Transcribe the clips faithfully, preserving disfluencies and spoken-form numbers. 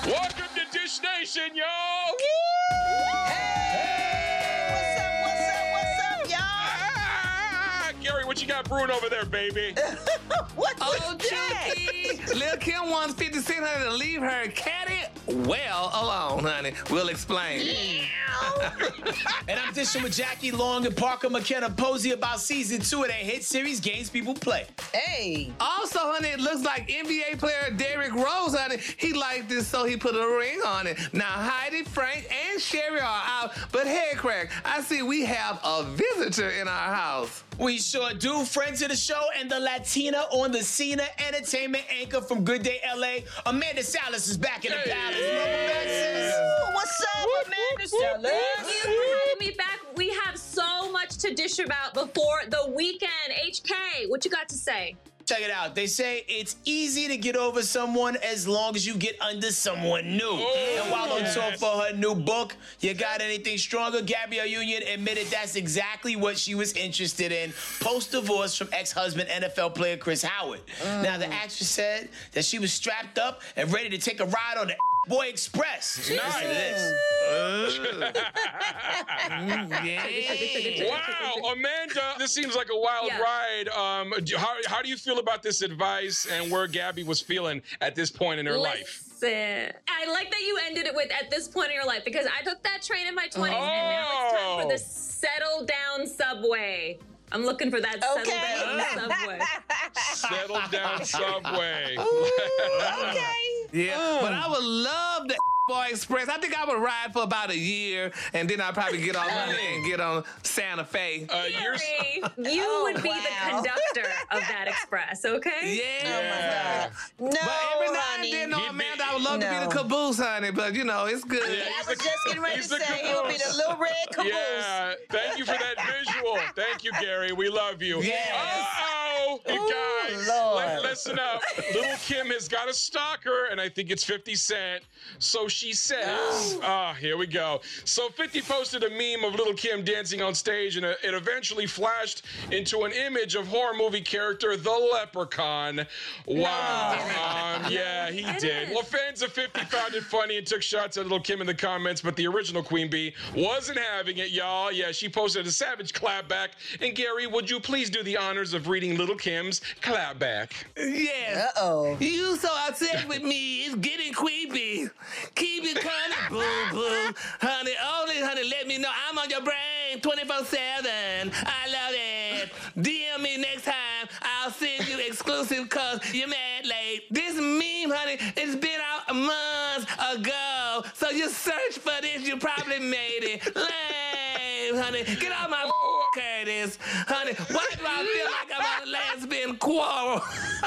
Welcome to Dish Nation, y'all. Woo! Hey! What's up, what's up, what's up, y'all? Ah, Gary, what you got brewing over there, baby? What was Oh, that? Chucky! Lil' Kim wants fifty Cent honey to leave her caddy well alone, honey. We'll explain. And I'm dishing with Jackie Long and Parker McKenna Posey about season two of that hit series Games People Play. Hey. Also, honey, it looks like N B A player Derrick Rose, honey. He liked this, so he put a ring on it. Now, Heidi, Frank, and Sherry are out, but hey, Craig, I see we have a visitor in our house. We sure do. Friends of the show and the Latina on the Cena entertainment anchor from Good Day L A, Amanda Salas is back in the palace. Welcome back, sis. Ooh, what's up, Amanda Salas? Thank you for having me back. We have so much to dish about before the weekend. H K, what you got to say? Check it out. They say it's easy to get over someone as long as you get under someone new. Oh, and while on yes. tour for her new book, You Got Anything Stronger, Gabrielle Union admitted that's exactly what she was interested in post-divorce from ex-husband N F L player Chris Howard. Mm. Now, the actress said that she was strapped up and ready to take a ride on the Boy Express. Nice. Listen to this. Yeah. Wow, Amanda, this seems like a wild Yeah. ride. Um, do- how, how do you feel about this advice and where Gabby was feeling at this point in her life? Listen, I like that you ended it with at this point in your life because I took that train in my twenties and now it's time for Oh. the settle down subway. I'm looking for that Okay. settle down subway. Settle down, Subway. Okay. Yeah, but I would love the Boy Express. I think I would ride for about a year, and then I'd probably get off honey and get on Santa Fe. Uh, you're Gary, you Oh, would be wow. the conductor of that express, okay? Yeah. Yeah. No, But every now honey. and then, no, He'd be- Amanda, I would love to No. be the caboose, honey. But you know, it's good. Yeah. I He's was the- just getting ready he's to the say he'll be caboose. the little red caboose. Yeah, thank you for that visual. Thank you, Gary. We love you. Yes. Uh-oh, you Ooh, guys. Lord. Li- listen up. Little Kim has got a stalker, and I think it's fifty Cent. So she says, ah, here we go. So fifty posted a meme of Little Kim dancing on stage, and it eventually flashed into an image of horror movie character The Leprechaun. Wow. Um, yeah, he Did did. it. Well, fans of fifty found it funny and took shots at Little Kim in the comments, but the original Queen Bee wasn't having it, y'all. Yeah, she posted a savage clapback. And Gary, would you please do the honors of reading Little Kim's clapback? Yes. Uh-oh. You so upset with me, it's getting creepy. Keep it coming, boo boo. Honey, only honey, let me know I'm on your brain twenty-four seven. I love it. D M me next time. I'll send you exclusive cause you're mad late. This meme, honey, it's been out months ago. So you search for this, you probably made it. Lame, honey. Get off my Curtis. Honey, why do I feel like I'm on a lesbian quarrel?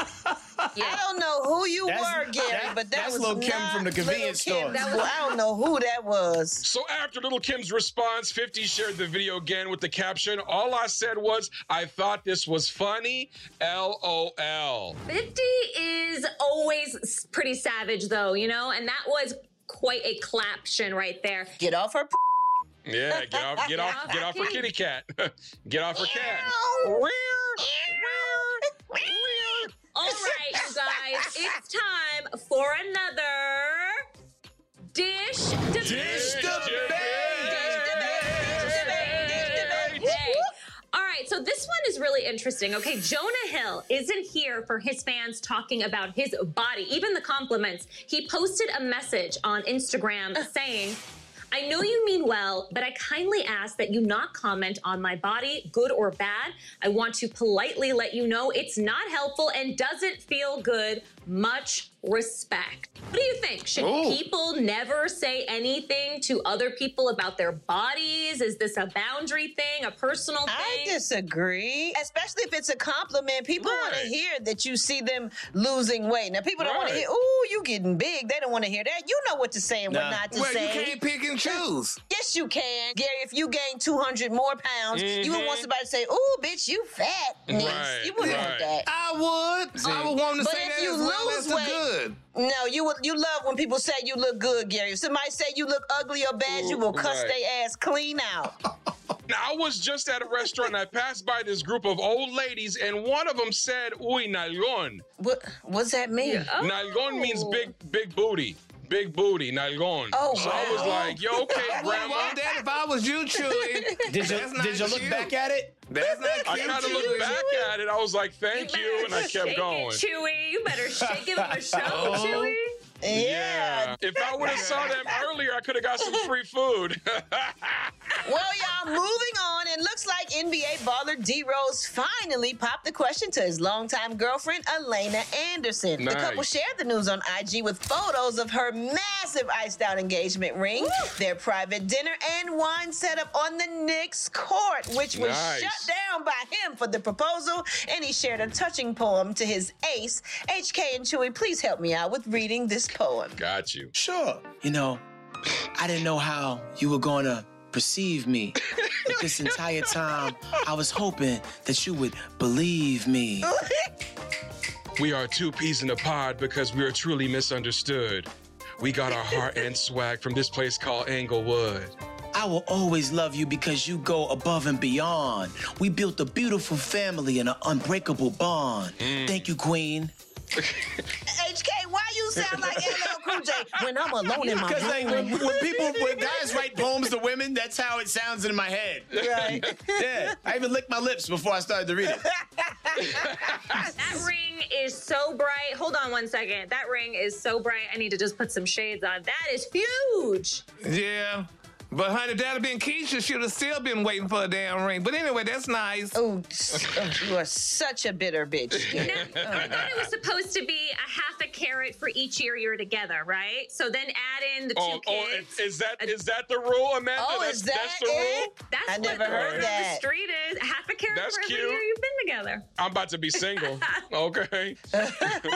I don't know who you That's- were, Gary, that- but that that's was Lil' Kim not from the convenience Lil' Kim. store. That was, I don't know who that was. So after Little Kim's response, fifty shared the video again with the caption, all I said was, I thought this was funny, L O L. fifty is always pretty savage, though, you know? And that was quite a claption right there. Get off her. Yeah, get off, get off, get off her kitty cat. Get off her cat. All right, you guys, it's time for another Dish Debate. Dish Debate. Hey. All right, so this one is really interesting. Okay, Jonah Hill isn't here for his fans talking about his body, even the compliments. He posted a message on Instagram saying, I know you mean well, but I kindly ask that you not comment on my body, good or bad. I want to politely let you know it's not helpful and doesn't feel good. Much respect. What do you think? Should Ooh. people never say anything to other people about their bodies? Is this a boundary thing, a personal I thing? disagree, especially if it's a compliment. People want to Right. hear that you see them losing weight. Now, people don't want to Right. hear, ooh, you getting big. They don't want to hear that. You know what to say and Nah. what not to Well, say. you can't pick and choose. Yes, you can. Gary, if you gain two hundred more pounds, you would want Mhm. somebody to say, ooh, bitch, you fat. niece." Right, You wouldn't right. want that. I would. I would want to But say if that you as well lose as the weight- good. No, you would. You love when people say you look good, Gary. If somebody say you look ugly or bad, you will cuss Right. their ass clean out. Now, I was just at a restaurant and I passed by this group of old ladies and one of them said, uy, nalgón. What? What's that mean? Oh. Nalgón means big, big booty. big booty, nalgón. Oh, so I was wow. like, yo, okay, I wouldn't grandma. want that if I was you, Chewy. Did you, That's not did you look cute. back at it? That's not I cute. kind of looked Chewy. back at it. I was like, thank you, and I Shake kept going. it, Chewy. You better shake it on the show, Oh. Chewy. Yeah. If I would have saw them earlier, I could have got some free food. Well, y'all, moving on. It looks like N B A baller D Rose finally popped the question to his longtime girlfriend, Elena Anderson. The couple Nice. shared the news on I G with photos of her massive iced out engagement ring, their private dinner, and wine setup on the Knicks court, which was Nice. shut down by him for the proposal. And he shared a touching poem to his ace. H K and Chewy, please help me out with reading this poem. Got you. Sure. You know, I didn't know how you were going to perceive me. But this entire time, I was hoping that you would believe me. We are two peas in a pod because we are truly misunderstood. We got our heart and swag from this place called Englewood. I will always love you because you go above and beyond. We built a beautiful family and an unbreakable bond. Thank you, Queen. H K, why you sound like L L Cool J when I'm alone in my Because like when, room? when people, when guys write poems to women, that's how it sounds in my head. Right. Yeah, I even licked my lips before I started to read it. That ring is so bright. Hold on one second. That ring is so bright. I need to just put some shades on. That is huge. Yeah. But, honey, if that had been Keisha, she'd have still been waiting for a damn ring. But anyway, that's nice. Oh, you are such a bitter bitch. Now, I thought it was supposed to be a half a carrot for each year you're together, right? So then add in the two Oh, oh, kids. is that is that the rule, Amanda? Oh, that's, is that that's the it? rule? That's I what never the heard word of that. the street is. Half a carrot That's for every cute. year you've been together. I'm about to be single. Okay. Well,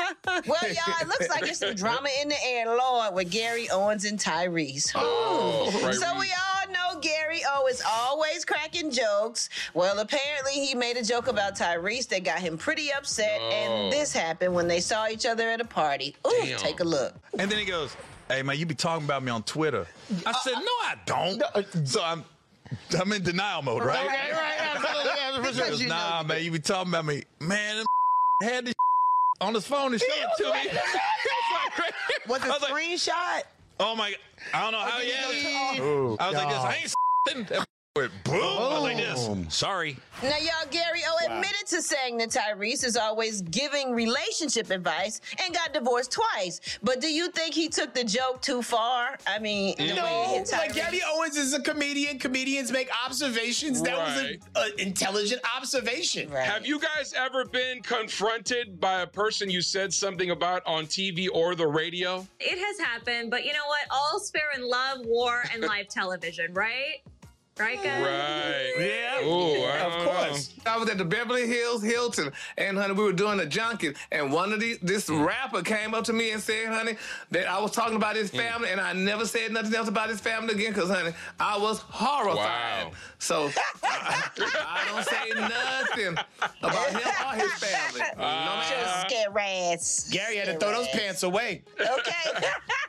y'all, it looks like there's some drama in the air, Lord, with Gary Owens and Tyrese. Oh, right. So we all know Gary O is always cracking jokes. Well, apparently he made a joke about Tyrese that got him pretty upset, Oh. and this happened when they saw each other at a party. Ooh, Damn. take a look. And then he goes, "Hey man, you be talking about me on Twitter." I said, "No, I don't." So I'm, I'm in denial mode, right? Right, right, absolutely, He because goes, you know. "Nah, man, you be talking about me, man." Them had this on his phone and showed it to me. It's like crazy. Was I a was like, screenshot? "Oh my, I don't know how did he he had go it." to- I was like this. I ain't that went boom. I was like this. Sorry. Now, y'all, Gary O admitted to saying that Tyrese is always giving relationship advice and got divorced twice. But do you think he took the joke too far? I mean, the way he No, hit like Tyrese. Gabby Owens is a comedian. Comedians make observations. That Right. was an intelligent observation. Right. Have you guys ever been confronted by a person you said something about on T V or the radio? It has happened, but you know what? All's fair in love, war, and live television, right? Right, guys? Right. Yeah. Ooh, I Of don't know. course. I was at the Beverly Hills Hilton, and honey, we were doing a junket, and one of these, this rapper came up to me and said, honey, that I was talking about his family, and I never said nothing else about his family again, because, honey, I was horrified. Wow. So I, I don't say nothing about him or his family. no matter Just scare ass. Gary had to Scare throw those ass. pants away. Okay.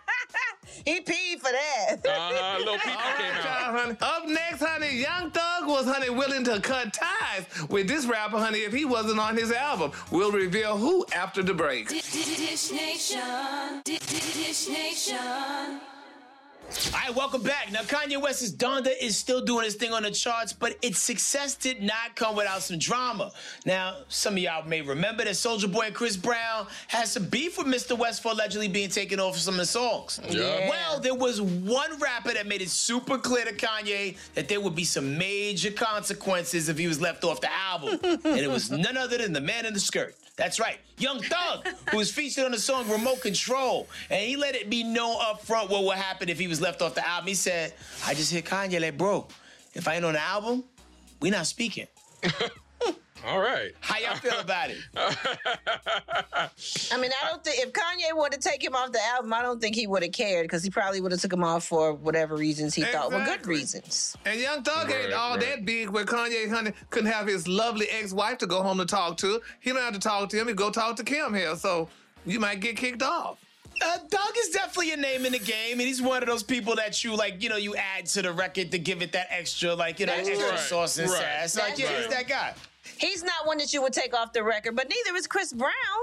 He peed for that. Uh-huh, little people All came right, out. y'all, honey. Up next, honey, Young Thug was, honey, willing to cut ties with this rapper, honey, if he wasn't on his album. We'll reveal who after the break. Dish Nation. Dish Nation. All right, welcome back. Now, Kanye West's Donda is still doing his thing on the charts, but its success did not come without some drama. Now, some of y'all may remember that Soulja Boy and Chris Brown had some beef with Mister West for allegedly being taken off of some of the songs. Yeah. Well, there was one rapper that made it super clear to Kanye that there would be some major consequences if he was left off the album. And it was none other than the man in the skirt. That's right, Young Thug, who was featured on the song Remote Control. And he let it be known up front what would happen if he was left off the album. He said, I just hit Kanye like, bro, if I ain't on the album, we not speaking. All right. How y'all feel about it? I mean, I don't think if Kanye wanted to take him off the album, I don't think he would have cared because he probably would have took him off for whatever reasons he thought were good Exactly. reasons. And Young Thug ain't Right, all right. that big where Kanye, honey, couldn't have his lovely ex-wife to go home to talk to. He don't have to talk to him. He go talk to Kim here. So you might get kicked off. Uh, Doug is definitely a name in the game, and he's one of those people that you like, you know, you add to the record to give it that extra, like, you know, That's extra right. sauce and Right. sass. Like, That's yeah, right. he's that guy. He's not one that you would take off the record, but neither is Chris Brown.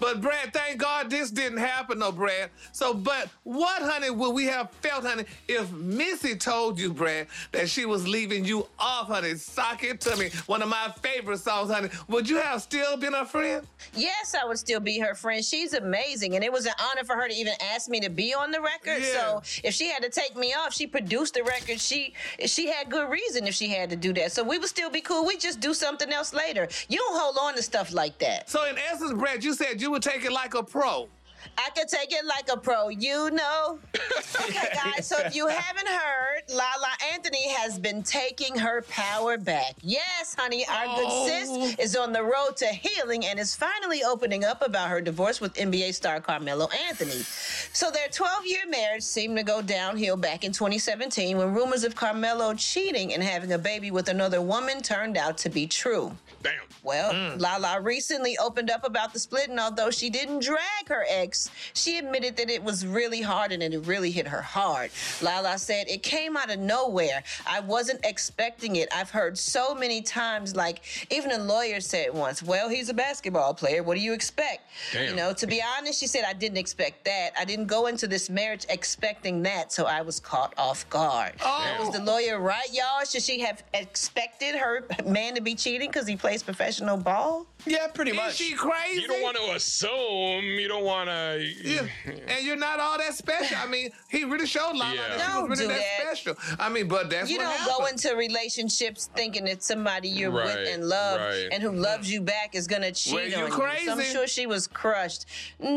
But Brad, thank God this didn't happen, no, Brad. So, but what, honey, would we have felt, honey, if Missy told you, Brad, that she was leaving you off, honey? Sock It To Me, one of my favorite songs, honey. Would you have still been her friend? Yes, I would still be her friend. She's amazing, and it was an honor for her to even ask me to be on the record. Yeah. So if she had to take me off, she produced the record. She she had good reason if she had to do that. So we would still be cool. We just do something else later. You don't hold on to stuff like that. So in essence, Brad, you said you would take it like a pro. I could take it like a pro, you know. Okay, guys, so if you haven't heard, Lala Anthony has been taking her power back. Yes, honey, our Oh. good sis is on the road to healing and is finally opening up about her divorce with N B A star Carmelo Anthony. So their twelve-year marriage seemed to go downhill back in twenty seventeen when rumors of Carmelo cheating and having a baby with another woman turned out to be true. Damn. Well, Lala recently opened up about the split, and although she didn't drag her ex, she admitted that it was really hard and it really hit her hard. Lala said, "It came out of nowhere. I wasn't expecting it. I've heard so many times, like, even a lawyer said once, well, he's a basketball player. What do you expect?" Damn. You know, to be honest, she said, "I didn't expect that. I didn't go into this marriage expecting that, so I was caught off guard." Oh. Was the lawyer right, y'all? Should she have expected her man to be cheating because he plays professional ball? Yeah, pretty Is much. she crazy? You don't want to assume. You don't want to. Yeah. And you're not all that special. I mean, he really showed Lala Yeah. that she Don't was really do that, that. special. I mean, but that's You what don't happened. go into relationships thinking that somebody you're Right, with and love right. and who loves you back is gonna cheat Well, you on you. crazy. So I'm sure she was crushed.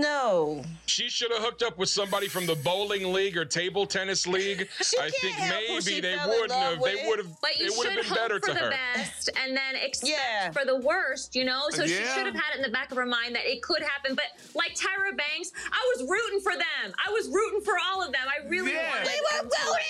No. She should have hooked up with somebody from the bowling league or table tennis league. She I can't think help who maybe she they fell in wouldn't love have. They with. would have. But you It would should have been hope better for to the her. best and then expect Yeah. for the worst, you know? So she Yeah. should have had it in the back of her mind that it could happen. But like Tyra Banks, I was rooting for them. I was rooting for all of them. I really Yeah. wanted We them to win.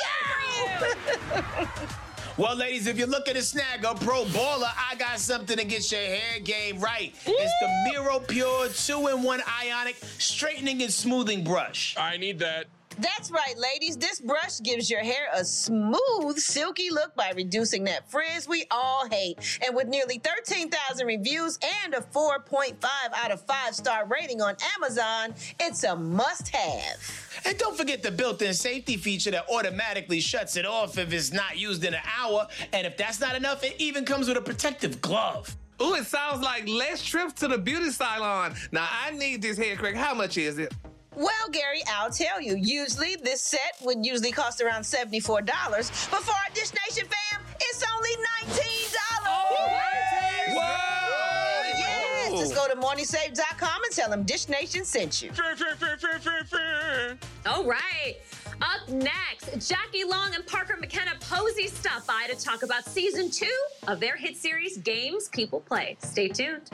Well, ladies, if you're looking to snag a pro baller, I got something to get your hair game right. It's the Miro Pure two in one Ionic Straightening and Smoothing Brush. I need that. That's right, ladies. This brush gives your hair a smooth, silky look by reducing that frizz we all hate. And with nearly thirteen thousand reviews and a four point five out of five star rating on Amazon, it's a must-have. And don't forget the built-in safety feature that automatically shuts it off if it's not used in an hour. And if that's not enough, it even comes with a protective glove. Ooh, it sounds like less trips to the beauty salon. Now, I need this hair correct. How much is it? Well, Gary, I'll tell you. Usually, this set would usually cost around seventy-four dollars. But for our Dish Nation fam, it's only nineteen dollars. Whoa! Yes, just go to morning save dot com and tell them Dish Nation sent you. Fair, fair, fair, fair, fair, fair. All right. Up next, Jackie Long and Parker McKenna Posey stop by to talk about season two of their hit series, Games People Play. Stay tuned.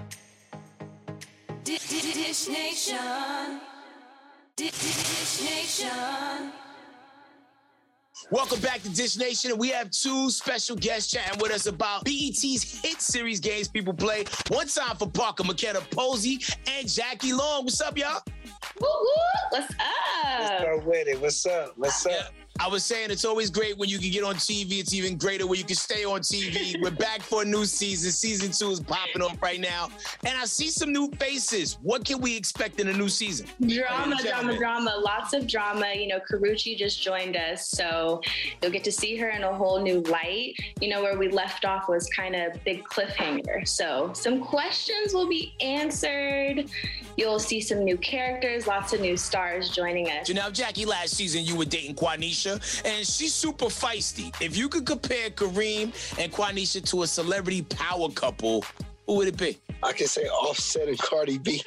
Dish Nation. Dish Nation. Welcome back to Dish Nation. We have two special guests chatting with us about B E T's hit series Games People Play. One time for Parker McKenna Posey and Jackie Long. What's up, y'all? Woo woo! What's up? Start with it. What's up? What's up? I was saying it's always great when you can get on T V. It's even greater when you can stay on T V. We're back for a new season. Season two is popping off right now. And I see some new faces. What can we expect in a new season? Drama, Ladies and drama, gentlemen. drama. Lots of drama. You know, Karuchi just joined us, so you'll get to see her in a whole new light. You know, where we left off was kind of big cliffhanger. So some questions will be answered. You'll see some new characters, lots of new stars joining us. So now, Jackie, last season you were dating Quanisha, and she's super feisty. If you could compare Kareem and Quanisha to a celebrity power couple, who would it be? I can say Offset and Cardi B.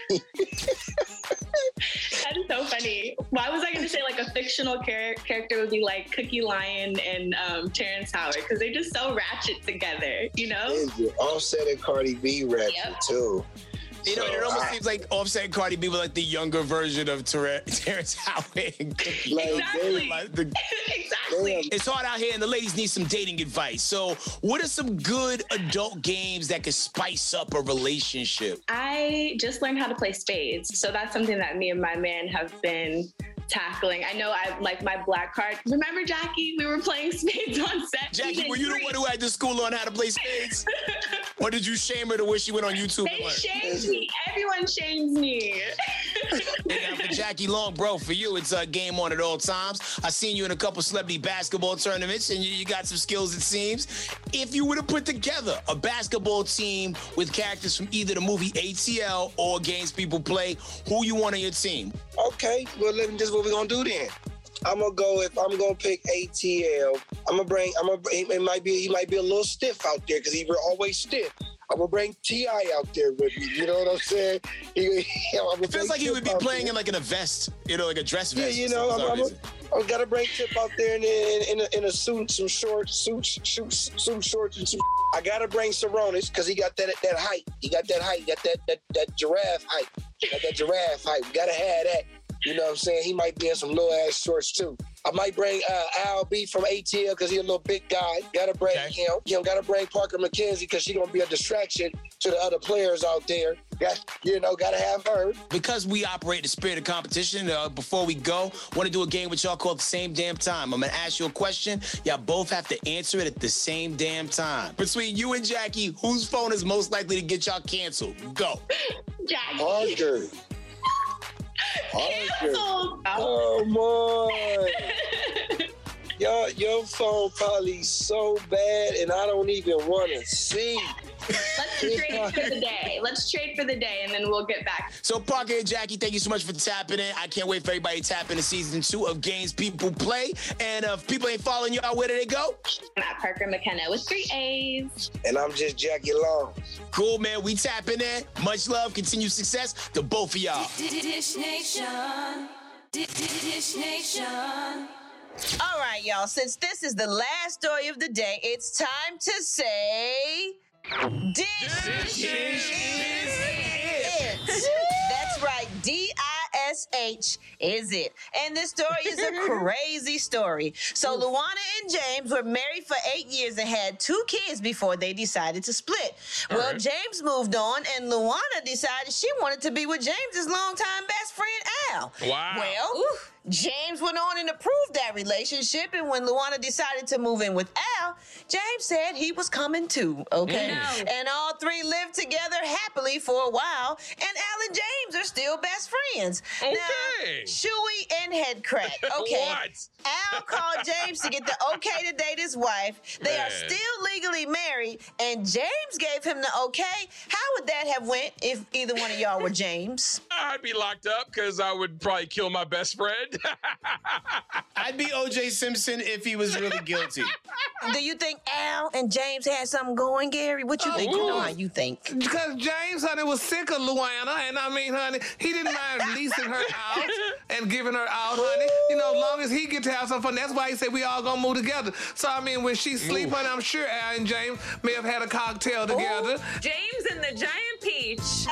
That is so funny. Why was I going to say like a fictional char- character would be like Cookie Lion and um, Terrence Howard? Because they're just so ratchet together, you know? Offset and Cardi B rap Yep. too. You know, So it almost I- seems like Offset and Cardi B were like the younger version of Ter- Terrence Howard and Cookie. Like, Exactly. Like the- Exactly. It's hard out here, and the ladies need some dating advice. So, what are some good adult games that could spice up a relationship? I just learned how to play spades. So that's something that me and my man have been tackling. I know I like my black card. Remember, Jackie? We were playing spades on set. Jackie, were you the one who had to school on how to play spades? Or did you shame her to where she went on YouTube? They shamed me. Everyone shames me. And for Jackie Long, bro, for you, it's a game on at all times. I seen you in a couple celebrity basketball tournaments, and you, you got some skills, it seems. If you were to put together a basketball team with characters from either the movie A T L or Games People Play, who you want on your team? Okay, well, let me, this is what we're gonna do then. I'm gonna go. If I'm gonna pick A T L, I'm gonna bring. I'm gonna. It might be. He might be a little stiff out there because he were always stiff. I'm gonna bring T I out there with me. You know what I'm saying? He, it feels like he would be playing there. in like in a vest, you know, like a dress vest. Yeah, you know, I'm, I'm, I'm, I gotta bring Tip out there in, in, in, a, in a suit, some shorts, suits, suits, some shorts, and some. I gotta bring Saronis because he got that that height. He got that height. He got that that that giraffe height. He got that giraffe height. We gotta have that. You know what I'm saying? He might be in some little ass shorts too. I might bring uh, Al B from A T L because he's a little big guy. Gotta bring okay. him. You know, gotta bring Parker McKenzie because she's gonna be a distraction to the other players out there. Got, you know, gotta have her. Because we operate in the spirit of competition, uh, before we go, want to do a game with y'all called The Same Damn Time. I'm gonna ask you a question. Y'all both have to answer it at the same damn time. Between you and Jackie, whose phone is most likely to get y'all canceled? Go. Jackie. Parker. Canceled. Come on. Your, your phone probably so bad, and I don't even want to see. Let's trade for the day. Let's trade for the day, and then we'll get back. So, Parker and Jackie, thank you so much for tapping in. I can't wait for everybody to tap into season two of Games People Play. And uh, if people ain't following y'all, where do they go? I'm at Parker McKenna with three A's. And I'm just Jackie Long. Cool, man. We tapping in. Much love. Continued success to both of y'all. Dish Nation. Dish Nation. All right, y'all. Since this is the last story of the day, it's time to say... Dish, Dish is it. That's right. D I S H is it. And this story is a crazy story. So Luana and James were married for eight years and had two kids before they decided to split. All well, right. James moved on, and Luana decided she wanted to be with James's longtime best friend, Al. Wow. Well... Ooh. James went on and approved that relationship, and when Luana decided to move in with Al, James said he was coming too, okay? Mm. And all three lived together happily for a while, and Al and James are still best friends. Okay. Now, Chewy and Head Crack, okay? What? Al called James to get the okay to date his wife. They Man. are still legally married, and James gave him the okay. How would that have went if either one of y'all were James? I'd be locked up because I would probably kill my best friend. I'd be O J Simpson if he was really guilty. Do you think Al and James had something going, Gary? What you Oh, think? You know how you think. Because James, honey, was sick of Luana, and I mean, honey, he didn't mind leasing her out and giving her out, honey. You know, as long as he get to have some fun. That's why he said we all gonna move together. So, I mean, when she sleep, honey, I'm sure Al and James may have had a cocktail together. Ooh, James and the Giant Peach.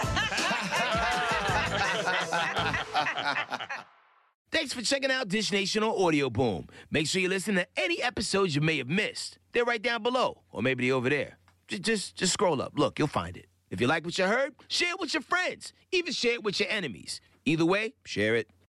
Thanks for checking out Dish Nation on Audio Boom. Make sure you listen to any episodes you may have missed. They're right down below, or maybe they're over there. Just, just, just scroll up. Look, you'll find it. If you like what you heard, share it with your friends. Even share it with your enemies. Either way, share it.